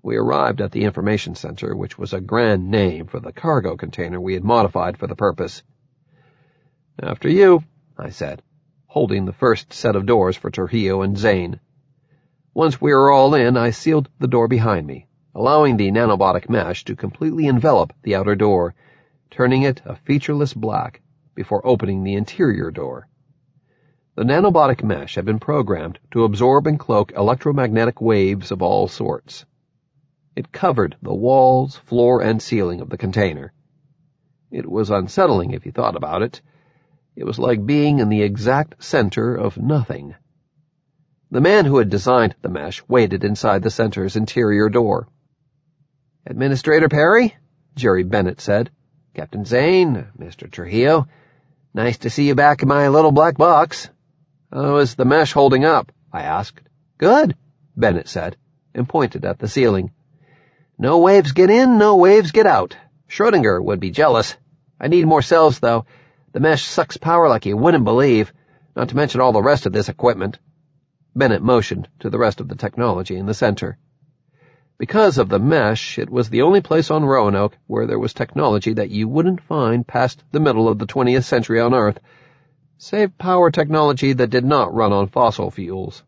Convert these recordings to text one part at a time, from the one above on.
We arrived at the information center, which was a grand name for the cargo container we had modified for the purpose. "After you," I said, holding the first set of doors for Trujillo and Zane. Once we were all in, I sealed the door behind me, allowing the nanobotic mesh to completely envelop the outer door, turning it a featureless black before opening the interior door. The nanobotic mesh had been programmed to absorb and cloak electromagnetic waves of all sorts. It covered the walls, floor, and ceiling of the container. It was unsettling if you thought about it. It was like being in the exact center of nothing. The man who had designed the mesh waited inside the center's interior door. "Administrator Perry," Jerry Bennett said. "Captain Zane, Mr. Trujillo. Nice to see you back in my little black box." "How is the mesh holding up?" I asked. "Good," Bennett said, and pointed at the ceiling. "No waves get in, no waves get out. Schrödinger would be jealous. I need more cells, though. The mesh sucks power like you wouldn't believe, not to mention all the rest of this equipment." Bennett motioned to the rest of the technology in the center. Because of the mesh, it was the only place on Roanoke where there was technology that you wouldn't find past the middle of the 20th century on Earth, save power technology that did not run on fossil fuels.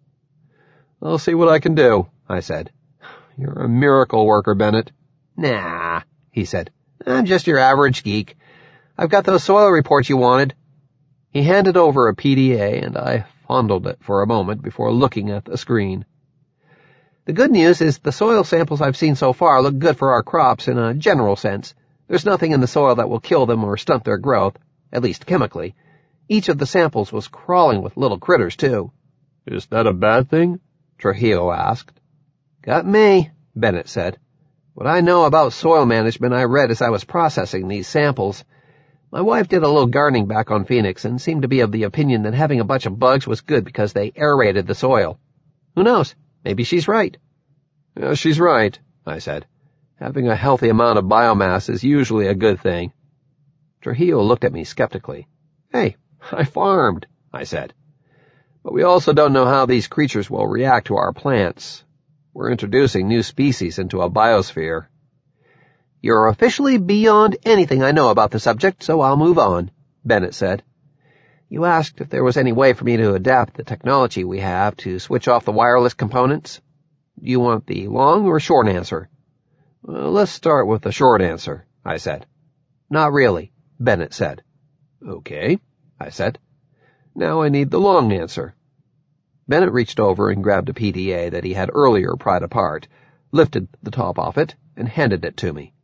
"I'll see what I can do," I said. "You're a miracle worker, Bennett." "Nah," he said. "I'm just your average geek. I've got those soil reports you wanted." He handed over a PDA, and I fondled it for a moment before looking at the screen. "The good news is the soil samples I've seen so far look good for our crops in a general sense. There's nothing in the soil that will kill them or stunt their growth, at least chemically. Each of the samples was crawling with little critters, too." "Is that a bad thing?" Trujillo asked. "Got me," Bennett said. "What I know about soil management I read as I was processing these samples. My wife did a little gardening back on Phoenix and seemed to be of the opinion that having a bunch of bugs was good because they aerated the soil. Who knows? Maybe she's right." "Yeah, she's right," I said. "Having a healthy amount of biomass is usually a good thing." Trujillo looked at me skeptically. "Hey, I farmed," I said. "But we also don't know how these creatures will react to our plants. We're introducing new species into a biosphere." "You're officially beyond anything I know about the subject, so I'll move on," Bennett said. "You asked if there was any way for me to adapt the technology we have to switch off the wireless components. Do you want the long or short answer?" "Let's start with the short answer," I said. "Not really," Bennett said. "Okay," I said. "Now I need the long answer." Bennett reached over and grabbed a PDA that he had earlier pried apart, lifted the top off it, and handed it to me.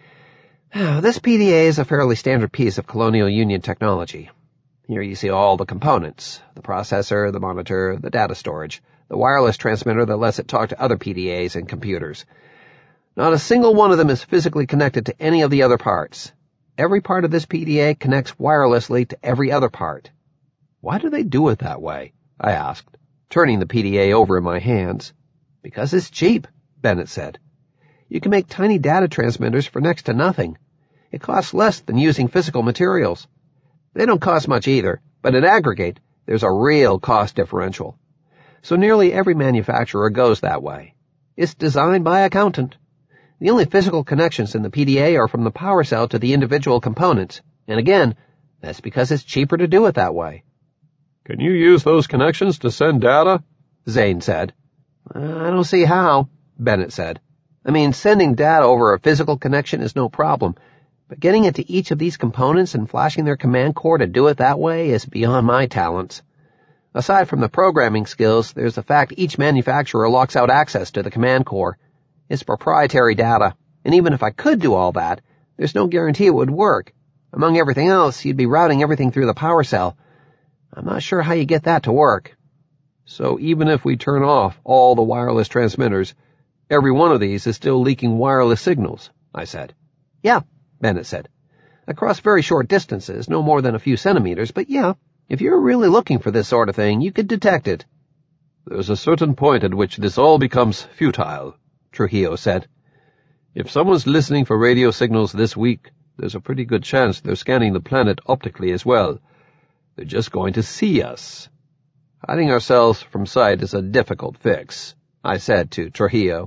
"This PDA is a fairly standard piece of Colonial Union technology. Here you see all the components, the processor, the monitor, the data storage, the wireless transmitter that lets it talk to other PDAs and computers. Not a single one of them is physically connected to any of the other parts. Every part of this PDA connects wirelessly to every other part." "Why do they do it that way?" I asked, turning the PDA over in my hands. "Because it's cheap," Bennett said. "You can make tiny data transmitters for next to nothing. It costs less than using physical materials. They don't cost much either, but in aggregate, there's a real cost differential. So nearly every manufacturer goes that way. It's designed by accountant. The only physical connections in the PDA are from the power cell to the individual components, and again, that's because it's cheaper to do it that way." "Can you use those connections to send data?" Zane said. "I don't see how," Bennett said. "I mean, sending data over a physical connection is no problem, but getting it to each of these components and flashing their command core to do it that way is beyond my talents. Aside from the programming skills, there's the fact each manufacturer locks out access to the command core. It's proprietary data, and even if I could do all that, there's no guarantee it would work. Among everything else, you'd be routing everything through the power cell. I'm not sure how you get that to work." "So even if we turn off all the wireless transmitters, every one of these is still leaking wireless signals," I said. "Yeah," Bennett said. "Across very short distances, no more than a few centimeters, but yeah, if you're really looking for this sort of thing, you could detect it." "There's a certain point at which this all becomes futile," Trujillo said. "If someone's listening for radio signals this week, there's a pretty good chance they're scanning the planet optically as well. They're just going to see us. Hiding ourselves from sight is a difficult fix," I said to Trujillo.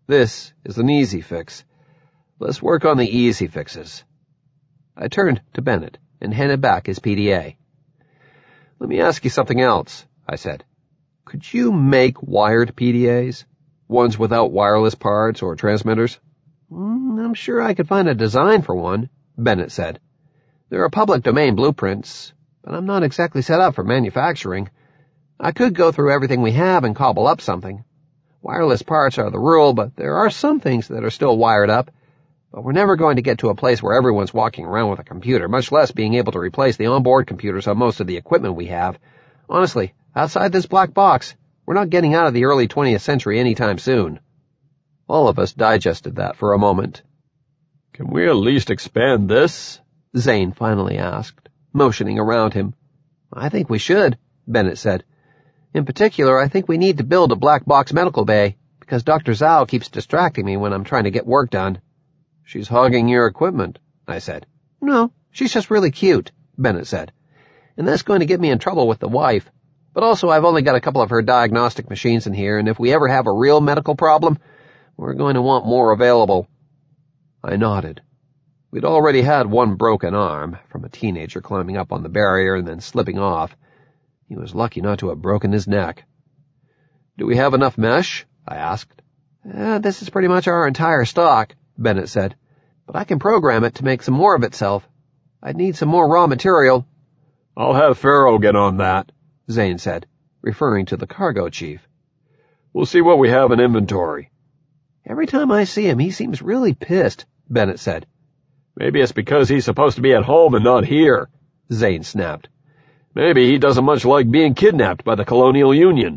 This is an easy fix. Let's work on the easy fixes. I turned to Bennett and handed back his PDA. Let me ask you something else, I said. Could you make wired PDAs? Ones without wireless parts or transmitters? I'm sure I could find a design for one, Bennett said. There are public domain blueprints, but I'm not exactly set up for manufacturing. I could go through everything we have and cobble up something. Wireless parts are the rule, but there are some things that are still wired up. But we're never going to get to a place where everyone's walking around with a computer, much less being able to replace the onboard computers on most of the equipment we have. Honestly, outside this black box, we're not getting out of the early 20th century anytime soon. All of us digested that for a moment. Can we at least expand this? Zane finally asked, motioning around him. I think we should, Bennett said. In particular, I think we need to build a black box medical bay, because Dr. Zhao keeps distracting me when I'm trying to get work done. She's hogging your equipment, I said. No, she's just really cute, Bennett said. And that's going to get me in trouble with the wife. But also I've only got a couple of her diagnostic machines in here, and if we ever have a real medical problem, we're going to want more available. I nodded. We'd already had one broken arm, from a teenager climbing up on the barrier and then slipping off. He was lucky not to have broken his neck. Do we have enough mesh? I asked. This is pretty much our entire stock, Bennett said. But I can program it to make some more of itself. I'd need some more raw material. I'll have Pharaoh get on that, Zane said, referring to the cargo chief. We'll see what we have in inventory. Every time I see him, he seems really pissed, Bennett said. Maybe it's because he's supposed to be at home and not here, Zane snapped. Maybe he doesn't much like being kidnapped by the Colonial Union.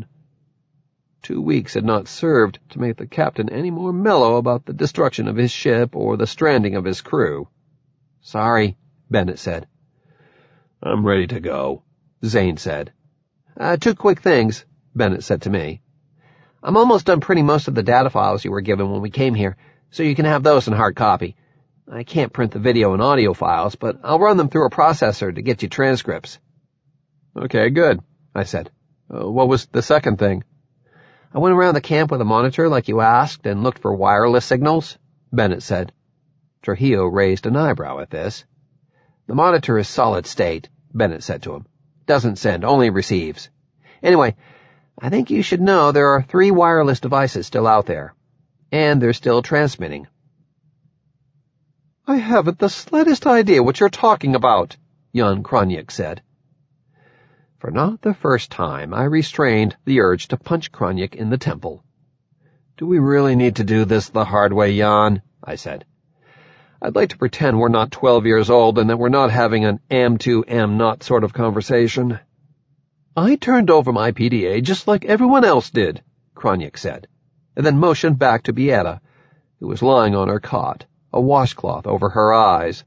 2 weeks had not served to make the captain any more mellow about the destruction of his ship or the stranding of his crew. Sorry, Bennett said. I'm ready to go, Zane said. 2 quick things, Bennett said to me. I'm almost done printing most of the data files you were given when we came here, so you can have those in hard copy. I can't print the video and audio files, but I'll run them through a processor to get you transcripts. Okay, good, I said. What was the second thing? I went around the camp with a monitor like you asked and looked for wireless signals, Bennett said. Trujillo raised an eyebrow at this. The monitor is solid state, Bennett said to him. Doesn't send, only receives. Anyway, I think you should know there are 3 wireless devices still out there. And they're still transmitting. I haven't the slightest idea what you're talking about, Jan Kroniak said. For not the first time, I restrained the urge to punch Kroniak in the temple. Do we really need to do this the hard way, Jan? I said. I'd like to pretend we're not 12 years old and that we're not having an am to am not sort of conversation. I turned over my PDA just like everyone else did, Kroniak said, and then motioned back to Beata, who was lying on her cot, a washcloth over her eyes.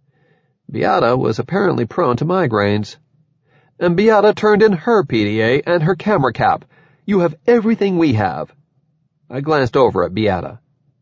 Beata was apparently prone to migraines. And Beata turned in her PDA and her camera cap. You have everything we have. I glanced over at Beata.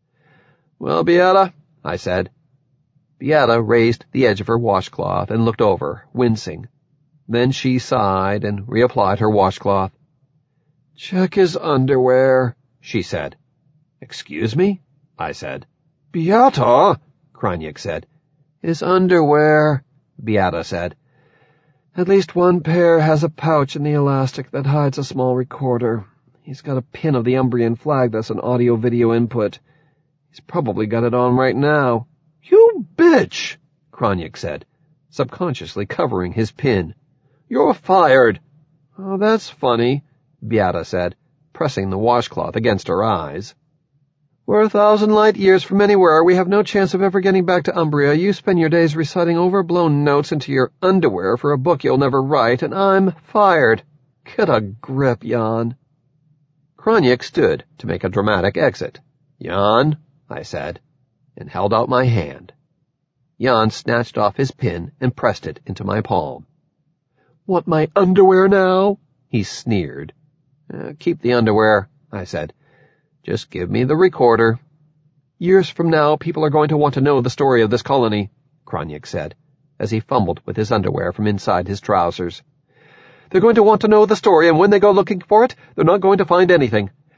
Well, Beata, I said. Beata raised the edge of her washcloth and looked over, wincing. Then she sighed and reapplied her washcloth. Check his underwear, she said. Excuse me? I said. Beata, Kroniak said. His underwear, Beata said. At least one pair has a pouch in the elastic that hides a small recorder. He's got a pin of the Umbrian flag that's an audio-video input. He's probably got it on right now. You bitch, Kroniak said, subconsciously covering his pin. You're fired. Oh, that's funny, Beata said, pressing the washcloth against her eyes. We're 1,000 light years from anywhere. We have no chance of ever getting back to Umbria. You spend your days reciting overblown notes into your underwear for a book you'll never write, and I'm fired. Get a grip, Jan. Kroniak stood to make a dramatic exit. Jan, I said, and held out my hand. Jan snatched off his pin and pressed it into my palm. Want my underwear now? He sneered. Keep the underwear, I said. Just give me the recorder. Years from now, people are going to want to know the story of this colony, Kroniak said, as he fumbled with his underwear from inside his trousers. They're going to want to know the story, and when they go looking for it, they're not going to find anything.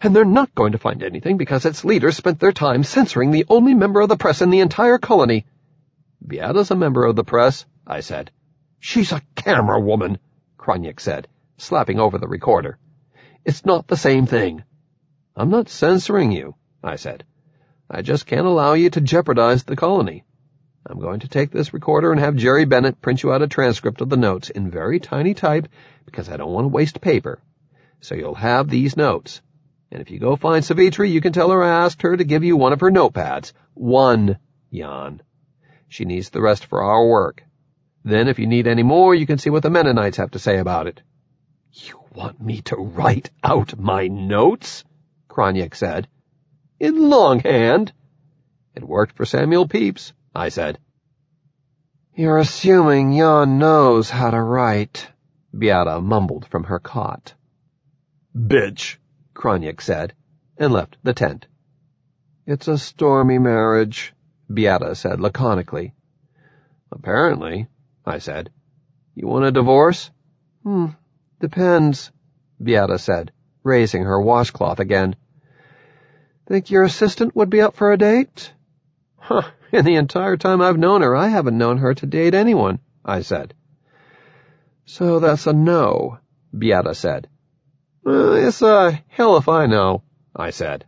And they're not going to find anything because its leaders spent their time censoring the only member of the press in the entire colony. Beata's a member of the press, I said. She's a camera woman, Kroniak said, slapping over the recorder. It's not the same thing. I'm not censoring you, I said. I just can't allow you to jeopardize the colony. I'm going to take this recorder and have Jerry Bennett print you out a transcript of the notes in very tiny type because I don't want to waste paper. So you'll have these notes. And if you go find Savitri, you can tell her I asked her to give you one of her notepads. 1, Jan. She needs the rest for our work. Then if you need any more, you can see what the Mennonites have to say about it. You want me to write out my notes? Kroniak said. In longhand. It worked for Samuel Pepys, I said. You're assuming Jan knows how to write, Beata mumbled from her cot. Bitch, Kroniak said, and left the tent. It's a stormy marriage, Beata said laconically. Apparently, I said. You want a divorce? Depends, Beata said, raising her washcloth again. Think your assistant would be up for a date? In the entire time I've known her, I haven't known her to date anyone, I said. So that's a no, Beata said. It's a hell if I know, I said.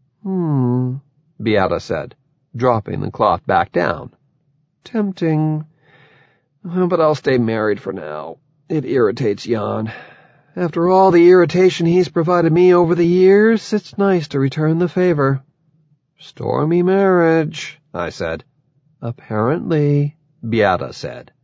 Beata said, dropping the cloth back down. Tempting. But I'll stay married for now. It irritates Jan. After all the irritation he's provided me over the years, it's nice to return the favor. Stormy marriage, I said. Apparently, Beata said.